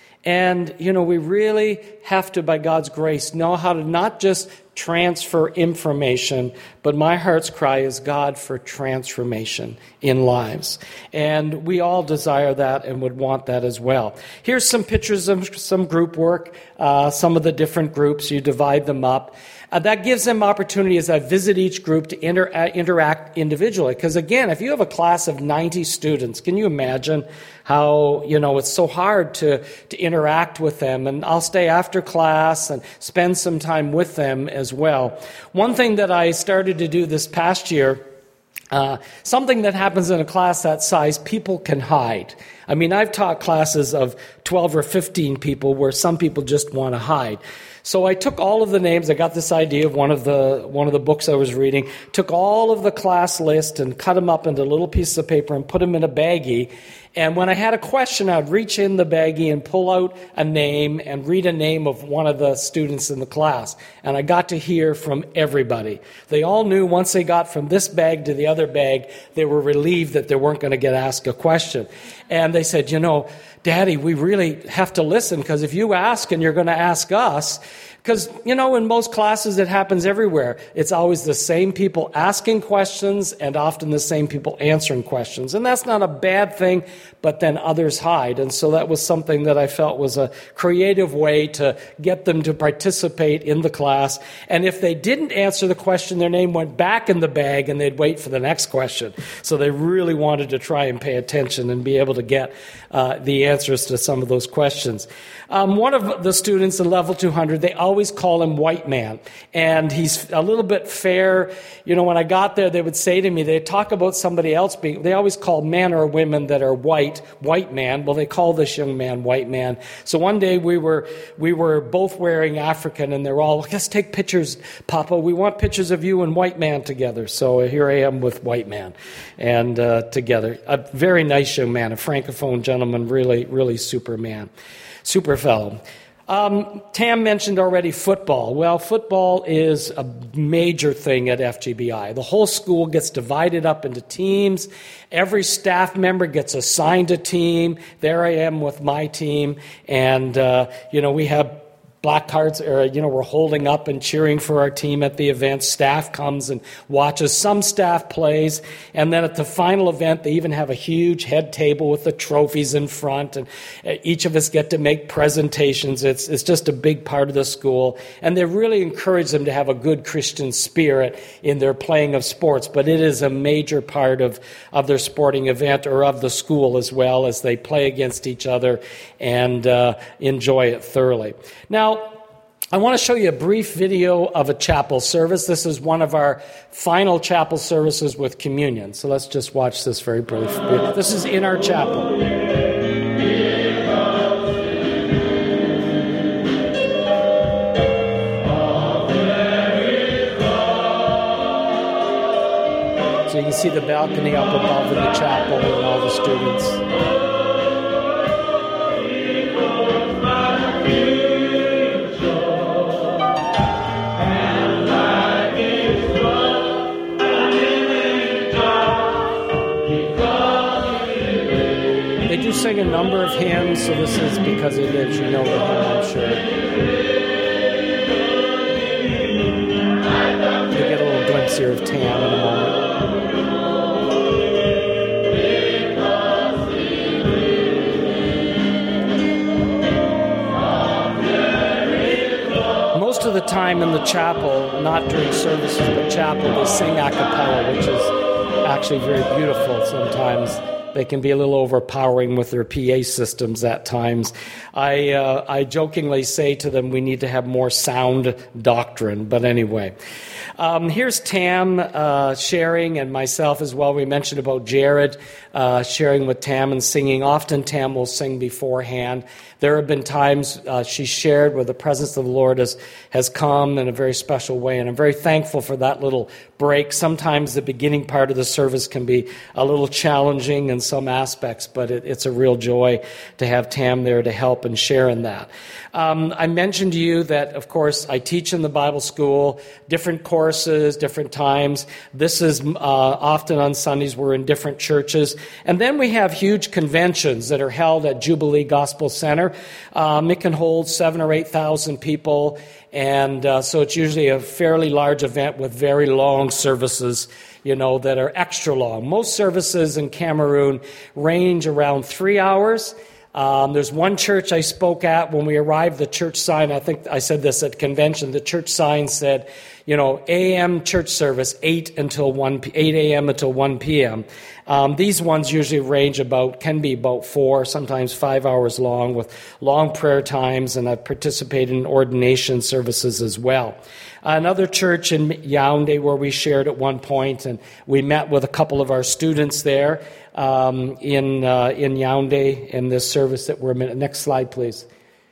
And, we really have to, by God's grace, know how to not just transfer information, but my heart's cry is, God, for transformation in lives. And we all desire that and would want that as well. Here's some pictures of some group work, some of the different groups. You divide them up. That gives them opportunity as I visit each group to interact individually. Because again, if you have a class of 90 students, can you imagine how, it's so hard to interact with them? And I'll stay after class and spend some time with them as well. One thing that I started to do this past year, something that happens in a class that size, people can hide. I've taught classes of 12 or 15 people where some people just want to hide. So I took all of the names. I got this idea of one of the books I was reading. Took all of the class list and cut them up into little pieces of paper and put them in a baggie. And when I had a question, I'd reach in the baggie and pull out a name and read a name of one of the students in the class. And I got to hear from everybody. They all knew once they got from this bag to the other bag, they were relieved that they weren't going to get asked a question. And they said, Daddy, we really have to listen, because if you ask and you're going to ask us, because, in most classes it happens everywhere. It's always the same people asking questions and often the same people answering questions. And that's not a bad thing, but then others hide. And so that was something that I felt was a creative way to get them to participate in the class. And if they didn't answer the question, their name went back in the bag and they'd wait for the next question. So they really wanted to try and pay attention and be able to get the answers to some of those questions. One of the students in level 200, they always call him White Man. And he's a little bit fair. When I got there, they would say to me, they'd talk about somebody else they always call men or women that are white man. Well, they call this young man White Man. So one day we were both wearing African, and they're all, let's take pictures, Papa. We want pictures of you and White Man together. So here I am with White Man and together. A very nice young man, a Francophone gentleman, really, really super fellow. Tam mentioned already football. Well, football is a major thing at FGBI. The whole school gets divided up into teams. Every staff member gets assigned a team. There I am with my team. And, we have black cards, we're holding up and cheering for our team at the event. Staff comes and watches. Some staff plays. And then at the final event, they even have a huge head table with the trophies in front. And each of us get to make presentations. It's just a big part of the school. And they really encourage them to have a good Christian spirit in their playing of sports. But it is a major part of their sporting event, or of the school as well, as they play against each other and enjoy it thoroughly. Now, I want to show you a brief video of a chapel service. This is one of our final chapel services with communion. So let's just watch this very briefly. This is in our chapel. So you can see the balcony up above in the chapel and all the students. They do sing a number of hymns, so this is Because He Lives. You know the hymn, I'm sure. You'll get a little glimpse here of Tam in a moment. Most of the time in the chapel, not during services, but chapel, they sing a cappella, which is actually very beautiful sometimes. They can be a little overpowering with their PA systems at times. I jokingly say to them, we need to have more sound doctrine. But anyway, here's Tam sharing, and myself as well. We mentioned about Jared sharing with Tam and singing. Often Tam will sing beforehand. There have been times she shared where the presence of the Lord has come in a very special way, and I'm very thankful for that little break. Sometimes the beginning part of the service can be a little challenging in some aspects, but it's a real joy to have Tam there to help and share in that. I mentioned to you that, of course, I teach in the Bible school, different courses, different times. This is often on Sundays. We're in different churches. And then we have huge conventions that are held at Jubilee Gospel Center. It can hold 7,000 or 8,000 people. And so it's usually a fairly large event with very long services, that are extra long. Most services in Cameroon range around 3 hours. There's one church I spoke at when we arrived. The church sign, I think I said this at convention, the church sign said, AM church service, 8 a.m. until 1 p.m. These ones usually can be about 4, sometimes 5 hours long with long prayer times, and I've participated in ordination services as well. Another church in Yaoundé where we shared at one point, and we met with a couple of our students there in Yaoundé in this service that we're in. Next slide, please.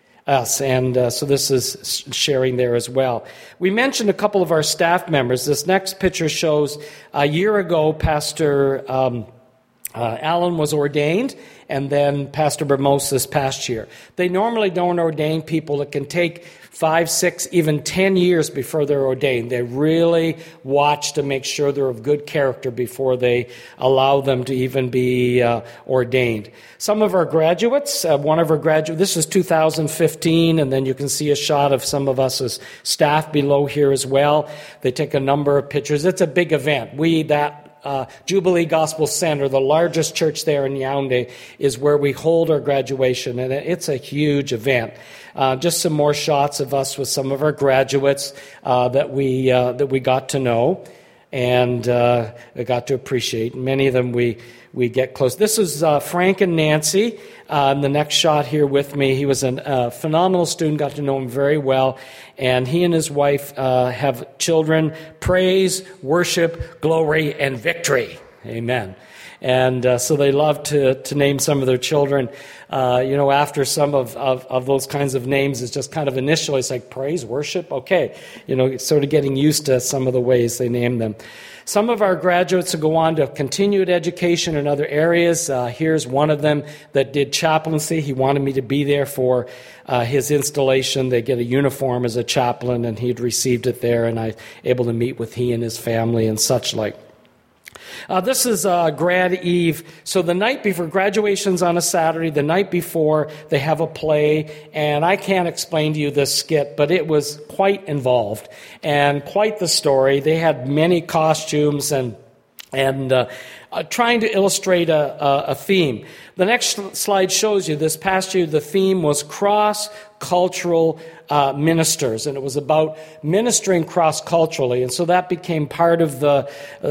So this is sharing there as well. We mentioned a couple of our staff members. This next picture shows a year ago, Pastor Allen was ordained, and then Pastor Bermos this past year. They normally don't ordain people. It can take 5, 6, even 10 years before they're ordained. They really watch to make sure they're of good character before they allow them to even be ordained. Some of our graduates, this is 2015, and then you can see a shot of some of us as staff below here as well. They take a number of pictures. It's a big event. Jubilee Gospel Center, the largest church there in Yaoundé, is where we hold our graduation, and it's a huge event. Just some more shots of us with some of our graduates that we got to know and got to appreciate. Many of them we get close. This is Frank and Nancy. The next shot here with me. He was a phenomenal student. Got to know him very well, and he and his wife have children. Praise, worship, glory, and victory. Amen. And so they love to name some of their children. After some of those kinds of names, it's just kind of initially, it's like praise, worship, okay. Sort of getting used to some of the ways they name them. Some of our graduates will go on to continued education in other areas. Here's one of them that did chaplaincy. He wanted me to be there for his installation. They get a uniform as a chaplain, and he'd received it there, and I was able to meet with he and his family and such like. This is Grad Eve. So the night before, graduation's on a Saturday. The night before, they have a play. And I can't explain to you this skit, but it was quite involved and quite the story. They had many costumes and trying to illustrate a theme. The next slide shows you this past year, the theme was cross-cultural ministers, and it was about ministering cross-culturally, and so that became part of the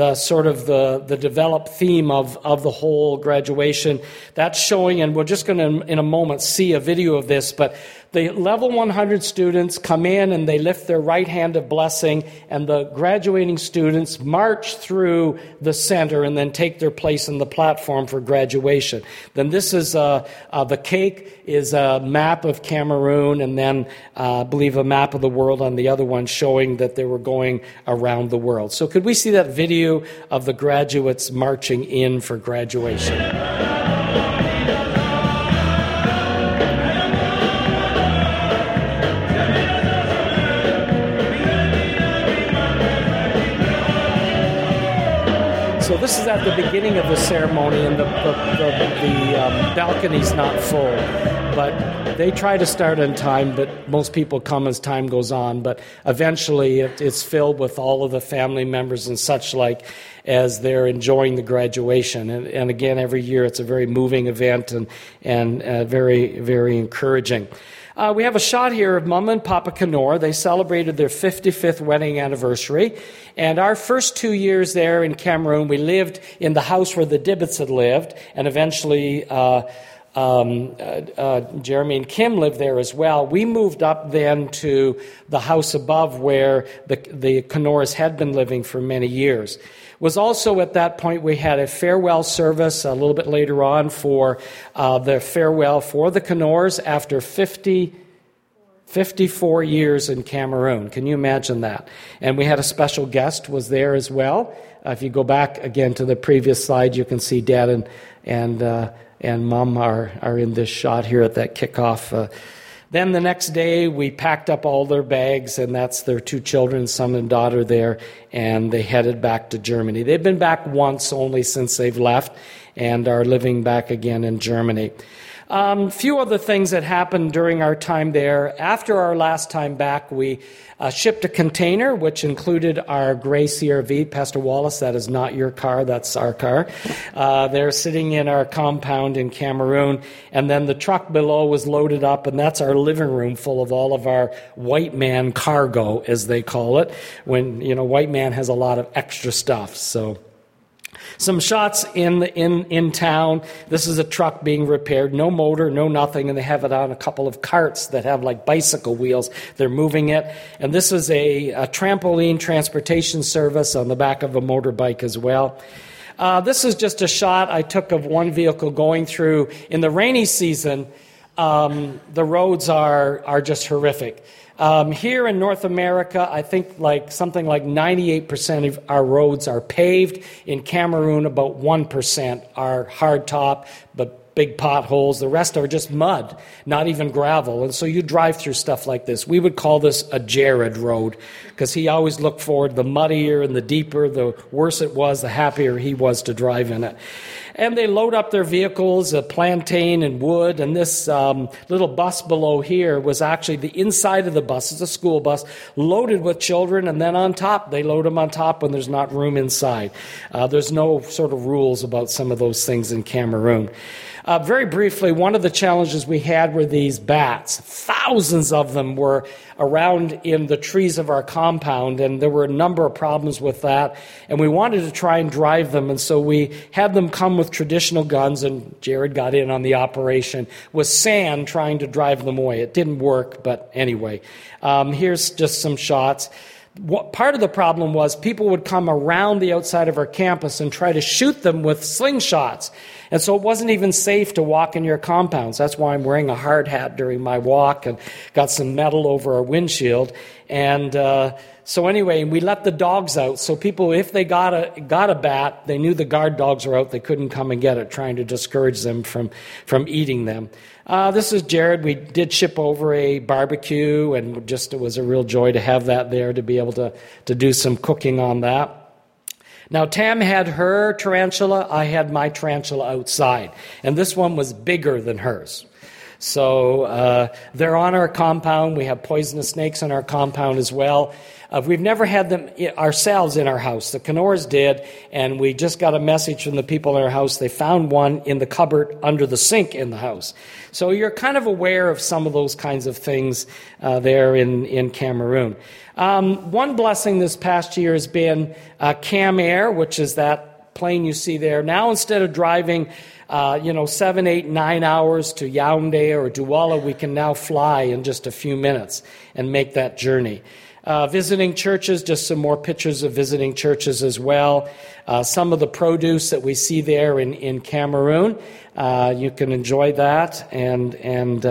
developed theme of the whole graduation. That's showing, and we're just going to in a moment see a video of this, but the level 100 students come in and they lift their right hand of blessing, and the graduating students march through the center and then take their place in the platform for graduation. Then this is the cake is a map of Cameroon, and then I believe a map of the world on the other one, showing that they were going around the world. So could we see that video of the graduates marching in for graduation? So this is at the beginning of the ceremony, and the balcony's not full. but they try to start on time, but most people come as time goes on. But eventually it's filled with all of the family members and such like as they're enjoying the graduation. And again, every year it's a very moving event and very, very encouraging. We have a shot here of Mama and Papa Kenore. They celebrated their 55th wedding anniversary. And our first 2 years there in Cameroon, we lived in the house where the Dibbets had lived. And eventually, Jeremy and Kim lived there as well. We moved up then to the house above where the Kenores had been living for many years. Was also at that point we had a farewell service a little bit later on for the farewell for the Kenores after 54 years in Cameroon. Can you imagine that? And we had a special guest was there as well. If you go back again to the previous slide, you can see Dad and Mom are in this shot here at that kickoff. Then the next day, we packed up all their bags, and that's their 2 children, son and daughter there, and they headed back to Germany. They've been back once only since they've left and are living back again in Germany. Few other things that happened during our time there. After our last time back, we shipped a container, which included our gray CRV. Pastor Wallace, that is not your car, that's our car. They're sitting in our compound in Cameroon. And then the truck below was loaded up, and that's our living room full of all of our white man cargo, as they call it. When, white man has a lot of extra stuff, so... Some shots in town. This is a truck being repaired. No motor, no nothing, and they have it on a couple of carts that have like bicycle wheels. They're moving it. And this is a trampoline transportation service on the back of a motorbike as well. This is just a shot I took of one vehicle going through. In the rainy season, the roads are just horrific. Here in North America, I think something like 98% of our roads are paved. In Cameroon, about 1% are hardtop, but big potholes. The rest are just mud, not even gravel. And so you drive through stuff like this. We would call this a Jared road because he always looked forward. The muddier and the deeper, the worse it was, the happier he was to drive in it. And they load up their vehicles, plantain and wood, and this little bus below here was actually the inside of the bus. It's a school bus, loaded with children, and then on top, they load them on top when there's not room inside. There's no sort of rules about some of those things in Cameroon. Very briefly, one of the challenges we had were these bats. Thousands of them were around in the trees of our compound, and there were a number of problems with that. And we wanted to try and drive them, and so we had them come with traditional guns, and Jared got in on the operation, with sand trying to drive them away. It didn't work, but anyway. Here's just some shots. Part of the problem was people would come around the outside of our campus and try to shoot them with slingshots. And so it wasn't even safe to walk in your compounds. That's why I'm wearing a hard hat during my walk and got some metal over our windshield. And so anyway, we let the dogs out. So people, if they got a bat, they knew the guard dogs were out. They couldn't come and get it, trying to discourage them from eating them. This is Jared. We did ship over a barbecue, and it was a real joy to have that there, to be able to do some cooking on that. Now, Tam had her tarantula. I had my tarantula outside, and this one was bigger than hers. So they're on our compound. We have poisonous snakes on our compound as well. We've never had them ourselves in our house. The Kenores did, and we just got a message from the people in our house. They found one in the cupboard under the sink in the house. So you're kind of aware of some of those kinds of things there in Cameroon. One blessing this past year has been Cam Air, which is that plane you see there. Now instead of driving 7, 8, 9 hours to Yaoundé or Douala, we can now fly in just a few minutes and make that journey. Visiting churches, just some more pictures of visiting churches as well. Some of the produce that we see there in Cameroon, you can enjoy that. And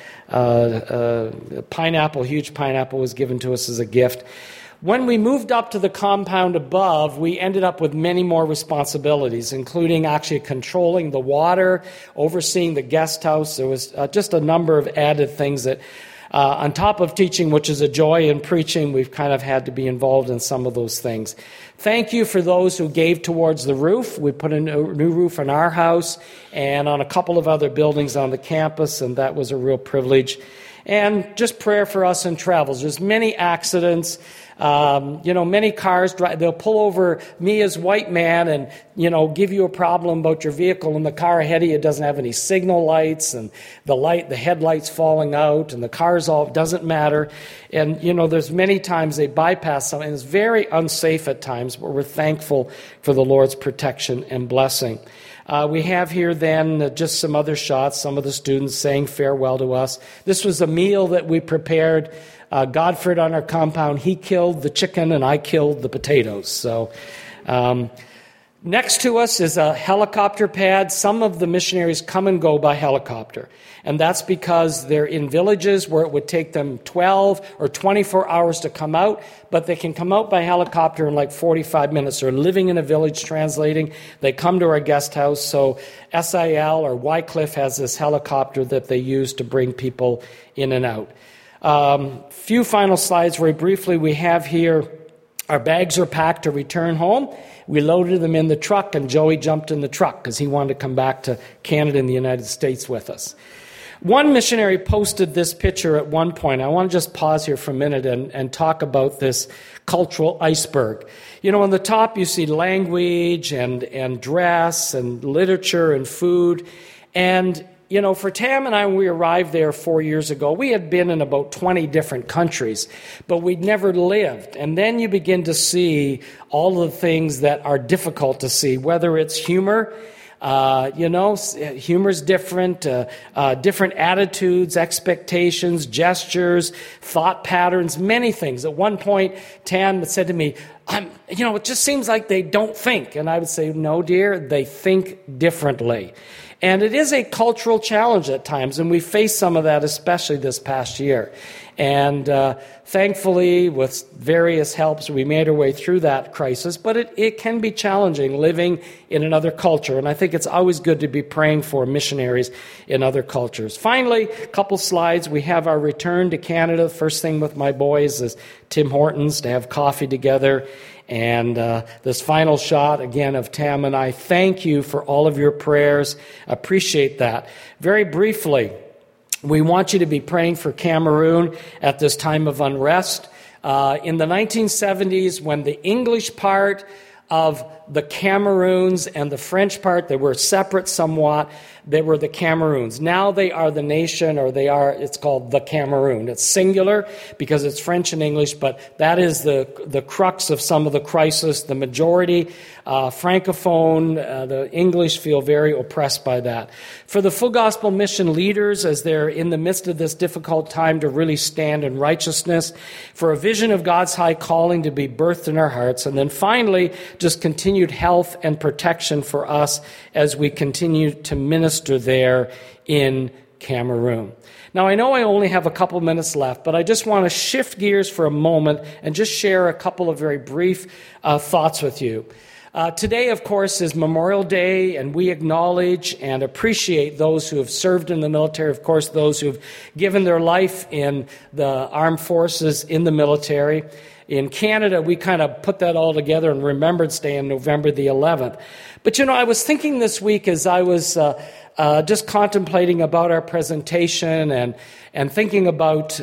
pineapple, huge pineapple was given to us as a gift. When we moved up to the compound above, we ended up with many more responsibilities, including actually controlling the water, overseeing the guest house. There was just a number of added things that On top of teaching, which is a joy, in preaching, we've kind of had to be involved in some of those things. Thank you for those who gave towards the roof. We put a new roof on our house and on a couple of other buildings on the campus, and that was a real privilege. And just prayer for us in travels. There's many accidents. Many cars drive, they'll pull over me as white man and, give you a problem about your vehicle, and the car ahead of you doesn't have any signal lights, and the headlights falling out, and the car's all, doesn't matter. And, there's many times they bypass something. It's very unsafe at times, but we're thankful for the Lord's protection and blessing. We have here then just some other shots, some of the students saying farewell to us. This was a meal that we prepared. Godford on our compound, he killed the chicken and I killed the potatoes. So next to us is a helicopter pad. Some of the missionaries come and go by helicopter. And that's because they're in villages where it would take them 12 or 24 hours to come out, but they can come out by helicopter in like 45 minutes. They're living in a village translating. They come to our guest house. So SIL or Wycliffe has this helicopter that they use to bring people in and out. Few final slides very briefly. We have here our bags are packed to return home. We loaded them in the truck, and Joey jumped in the truck because he wanted to come back to Canada and the United States with us. One missionary posted this picture at one point. I want to just pause here for a minute and talk about this cultural iceberg. On the top you see language and dress and literature and food. And, for Tam and I, when we arrived there 4 years ago, we had been in about 20 different countries, but we'd never lived. And then you begin to see all of the things that are difficult to see, whether it's humor. Humor's different, different attitudes, expectations, gestures, thought patterns, many things. At one point, Tam said to me, it just seems like they don't think. And I would say, no, dear, they think differently. And it is a cultural challenge at times, and we faced some of that, especially this past year. And thankfully, with various helps, we made our way through that crisis. But it can be challenging living in another culture, and I think it's always good to be praying for missionaries in other cultures. Finally, a couple slides. We have our return to Canada. The first thing with my boys is Tim Hortons to have coffee together. And this final shot, again, of Tam and I. Thank you for all of your prayers. Appreciate that. Very briefly, we want you to be praying for Cameroon at this time of unrest. In the 1970s, when the English part of the Cameroons and the French part, they were separate somewhat. They were the Cameroons. Now they are the nation, it's called the Cameroon. It's singular because it's French and English, but that is the crux of some of the crisis. The majority, Francophone, the English feel very oppressed by that. For the Full Gospel Mission leaders, as they're in the midst of this difficult time to really stand in righteousness, for a vision of God's high calling to be birthed in our hearts, and then finally, just continued health and protection for us as we continue to minister there in Cameroon. Now, I know I only have a couple minutes left, but I just want to shift gears for a moment and just share a couple of very brief thoughts with you. Today, of course, is Memorial Day, and we acknowledge and appreciate those who have served in the military, of course, those who have given their life in the armed forces in the military. In Canada, we kind of put that all together and Remembrance Day on November the 11th. But, I was thinking this week as I was just contemplating about our presentation and thinking about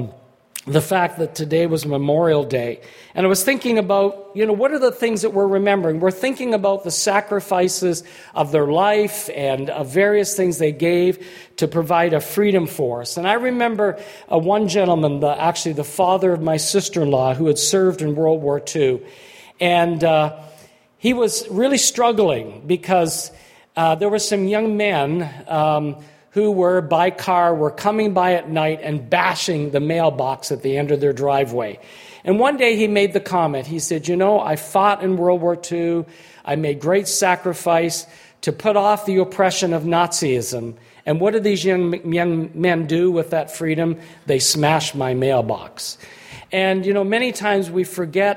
the fact that today was Memorial Day. And I was thinking about, what are the things that we're remembering? We're thinking about the sacrifices of their life and of various things they gave to provide a freedom for us. And I remember one gentleman, actually the father of my sister-in-law, who had served in World War II. And he was really struggling because there were some young men who were coming by at night and bashing the mailbox at the end of their driveway. And one day he made the comment. He said, I fought in World War II. I made great sacrifice to put off the oppression of Nazism. And what did these young men do with that freedom? They smashed my mailbox. And, many times we forget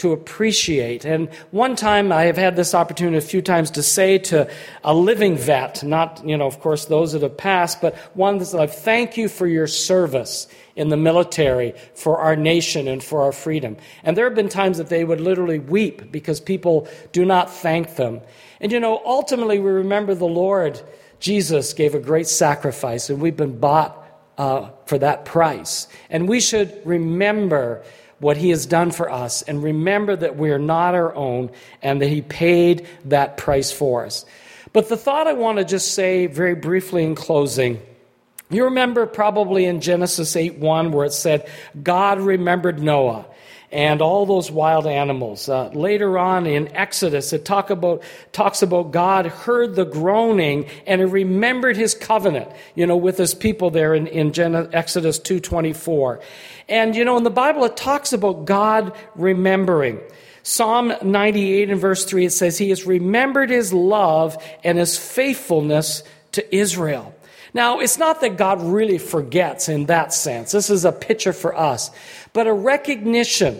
to appreciate. And one time, I have had this opportunity a few times to say to a living vet, not, of course, those that have passed, but one that's like, thank you for your service in the military for our nation and for our freedom. And there have been times that they would literally weep because people do not thank them. And ultimately we remember the Lord Jesus gave a great sacrifice, and we've been bought for that price. And we should remember what he has done for us and remember that we are not our own and that he paid that price for us. But the thought I want to just say very briefly in closing, you remember probably in Genesis 8:1 where it said, God remembered Noah and all those wild animals. Later on in Exodus, it talks about God heard the groaning and he remembered his covenant, with his people there in Exodus 2:24. And, in the Bible, it talks about God remembering. Psalm 98 and verse 3, it says, he has remembered his love and his faithfulness to Israel. Now, it's not that God really forgets in that sense. This is a picture for us. But a recognition.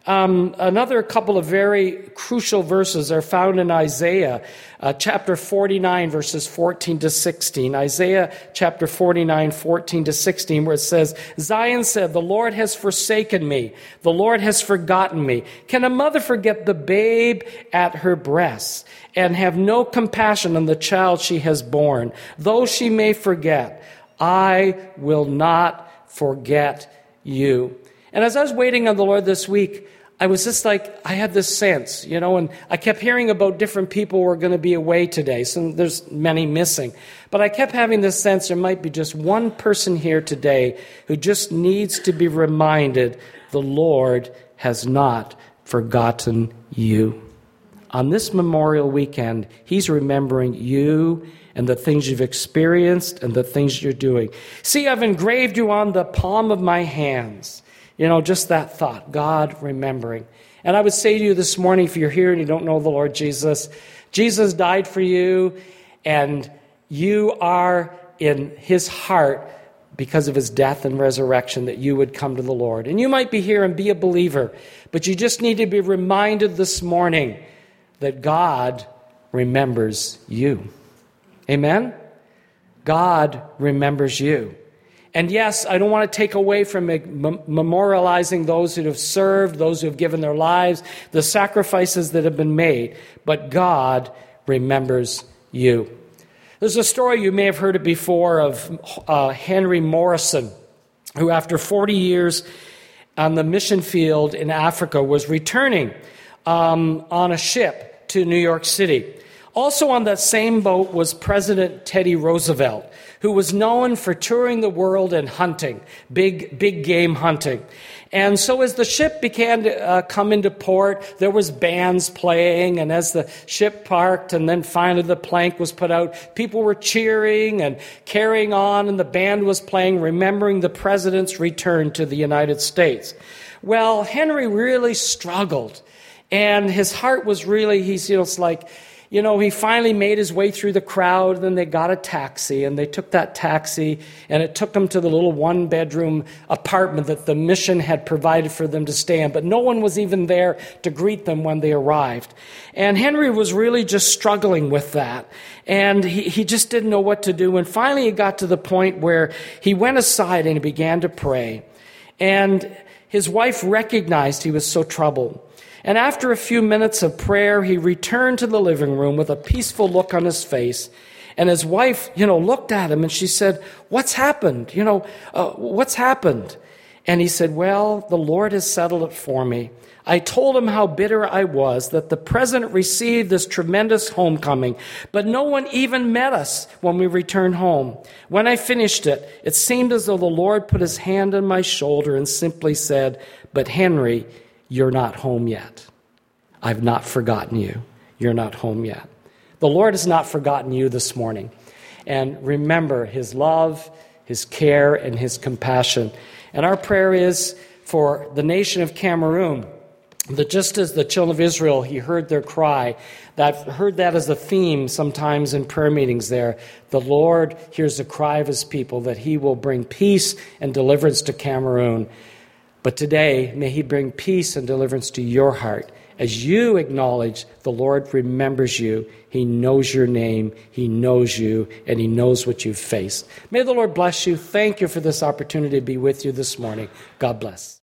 Another couple of very crucial verses are found in Isaiah chapter 49, verses 14 to 16. Isaiah chapter 49, 14 to 16, where it says, Zion said, the Lord has forsaken me. The Lord has forgotten me. Can a mother forget the babe at her breasts and have no compassion on the child she has borne? Though she may forget, I will not forget you. And as I was waiting on the Lord this week, I was just like, I had this sense, and I kept hearing about different people who were going to be away today. So there's many missing. But I kept having this sense there might be just one person here today who just needs to be reminded the Lord has not forgotten you. On this Memorial Weekend, he's remembering you and the things you've experienced and the things you're doing. See, I've engraved you on the palm of my hands. Just that thought, God remembering. And I would say to you this morning, if you're here and you don't know the Lord Jesus, Jesus died for you, and you are in his heart because of his death and resurrection that you would come to the Lord. And you might be here and be a believer, but you just need to be reminded this morning that God remembers you. Amen? God remembers you. And yes, I don't want to take away from memorializing those who have served, those who have given their lives, the sacrifices that have been made. But God remembers you. There's a story, you may have heard it before, of Henry Morrison, who after 40 years on the mission field in Africa was returning on a ship to New York City. Also on that same boat was President Teddy Roosevelt, who was known for touring the world and hunting, big game hunting. And so as the ship began to come into port, there was bands playing, and as the ship parked and then finally the plank was put out, people were cheering and carrying on, and the band was playing, remembering the president's return to the United States. Well, Henry really struggled, and his heart was really, it's like, he finally made his way through the crowd, and then they got a taxi, and they took that taxi, and it took them to the little one-bedroom apartment that the mission had provided for them to stay in, but no one was even there to greet them when they arrived. And Henry was really just struggling with that, and he just didn't know what to do, and finally he got to the point where he went aside and he began to pray, and his wife recognized he was so troubled. And after a few minutes of prayer, he returned to the living room with a peaceful look on his face. And his wife, looked at him and she said, "What's happened? What's happened?" And he said, "Well, the Lord has settled it for me. I told him how bitter I was that the president received this tremendous homecoming, but no one even met us when we returned home. When I finished it, it seemed as though the Lord put his hand on my shoulder and simply said, 'But Henry, you're not home yet. I've not forgotten you. You're not home yet.'" The Lord has not forgotten you this morning. And remember his love, his care, and his compassion. And our prayer is for the nation of Cameroon, that just as the children of Israel, he heard their cry, heard that as a theme sometimes in prayer meetings there. The Lord hears the cry of his people, that he will bring peace and deliverance to Cameroon. But today, may he bring peace and deliverance to your heart as you acknowledge the Lord remembers you. He knows your name, he knows you, and he knows what you've faced. May the Lord bless you. Thank you for this opportunity to be with you this morning. God bless.